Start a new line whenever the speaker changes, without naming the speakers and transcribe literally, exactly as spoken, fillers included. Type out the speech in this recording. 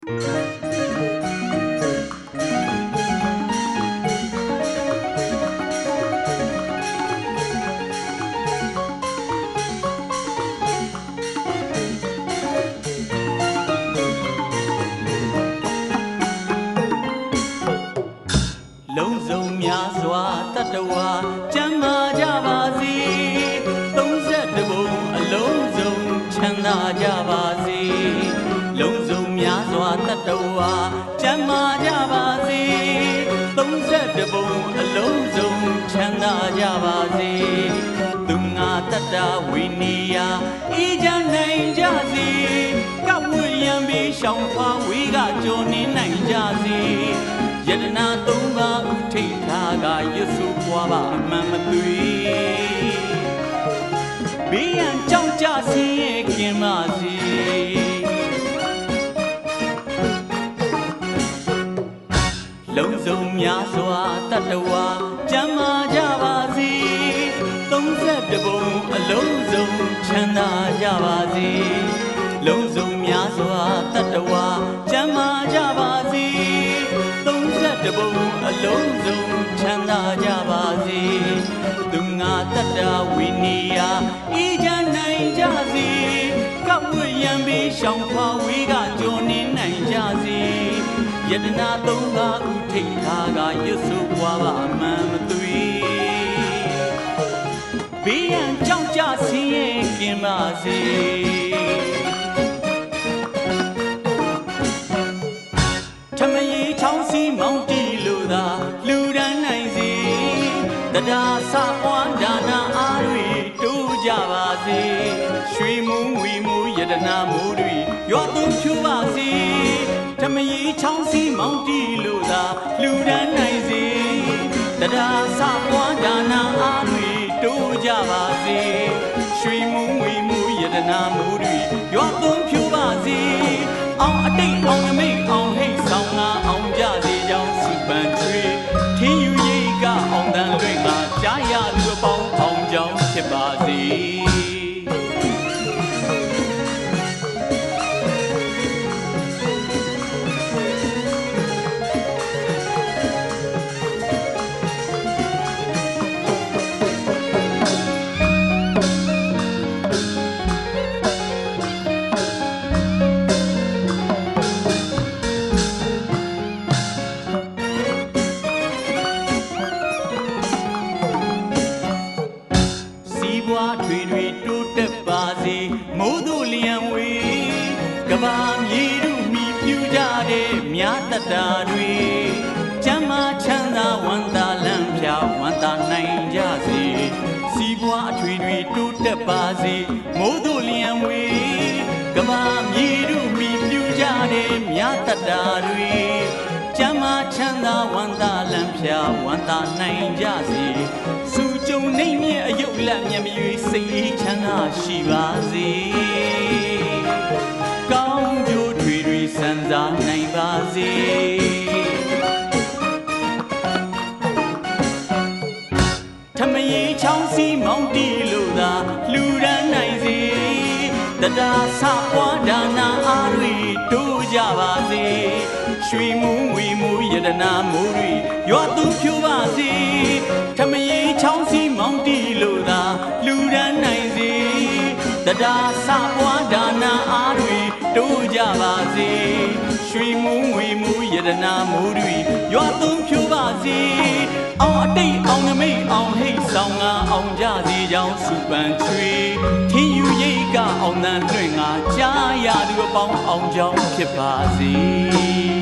လုံးစုံများစွာတတဝါကျမ်းမာကြပါစေသုံးဆက်တဘုံအလုံးစုံချမ်းသာကြပါစေလုံးစုံများစွာတတဝါကျမ်းမာကြပါစေသုံးဆက်တဘုံအလုံးစုံချမ်းသာကြပါစေသူငါတတဝိနီယာဤကြနိုင်ကြစေကဝွရံပြီးရှောင်းဖွာဝေးကကြော်နေနိုင်ကြစေယတနာသုံးပါးဥထိတ်ထားကရွစုပွားပါအမှန်မသွေဘေးရန်ကြောင့်ကြဆင်းရဲကင်းပါစေလုံးစုံများစွာတတဝါကျမ်းမာကြပါစေသုံးဆက်တဘုံအလုံးစုံချမ်းသာကြပါစေလုံးစုံများစွာတတဝါကျမ်းမာကြပါစေတဘုံအလုံးစုံချမ်းသာကြပါစေသူငါတတဝိနီယာဤကြနိုင်ကြစေကဝွရံပြီးရှောင်းဖွာဝေးကကြော်နေနိုင်ကြစေယတနာသုံးပါးဥထိတ်ထားကရွစုပွားပါအမှန်မသွေဘေးရန်ကြောင့်ကြဆင်းရဲကင်းပါစေထမရေချောင်းစီမောင်းတီလို့သာလူဒန်းနိုင်စေတရားစပွားဒါနာအားတွေတိုးကြပါစေရွှေမူးငွေမူးယတနာမိုးတွေရွာသွန်းဖြူပါစေထမရေချောင်းစီမောင်းတီလို့သာလူဒန်းနိုင်စေတရားစပွားဒါနာအားတွေတိုးကြပါစေရွှေမူးငွေမူးယတနာမိုးတွေရွာသွန်းဖြူပါစေအောင်အတိတ်အောင်နမိတ်အောင်ဟိတ်ဆောင်ငါအောင်ကြစေကြောင်းစုပန်ထွေးထင်းယူရိတ်ကအောင်တန်လွင့်ငါကြားရသူအပေါင်းအောင်ကြောင်းဖြစ်ပါစေထွေတွေတိုးတက်ပါစေမိုးတို့လျံဝေကဘာမြေတို့မိပြူကြတဲ့မြတ်တတာတွေကျမ်းမာချမ်းသာဝန္တာလမ်းဖြာဝန္တာနိုင်ကြစေစီးပွားအထွေတွေတိုးတက်ပါစေမိုးတို့လျံဝေကဘာမြေတို့မိပြူကြတဲ့မြတ်တတာတွေကျမ်းမာချမ်းသာဝန္တာလမ်းဖြာဝန္တာနိုင်ကြစေစုကြုံနေမြအယုတ်လက်မျက်မရွေးစိတ်အေးချမ်းသာရှိပါစေကောင်းကျိုးထွေတွေစံစားနိုင်ပါစေထမရေချောင်းစီမောင်းတီလို့သာလူရန်နိုင်စေတရားစပွားဒါနာအားတွေတိုးကြပါစေရွှေမူးငွေမူးယတနာမိုးတွေရွာသူဖြူပါစေထမရေချောင်းစီမောင်းတီလို့သာလူရန်နိုင်စေတရားစပွားဒါနာအားတွေတိုးကြပါစေရွှေမူးငွေမူးယတနာမိုးတွေရွာသူဖြူပါစေအောင်အတိတ်အောင်နမိတ်အောင်ဟိတ်ဆောင်ငါအောင်ကြစေကြောင်းစုပန်ချွေထင်းယူရိတ်ကအောင်တန်လွင့်ငါကြားရသူအပေါင်းအောင်ကြောင်းဖြစ်ပါစေ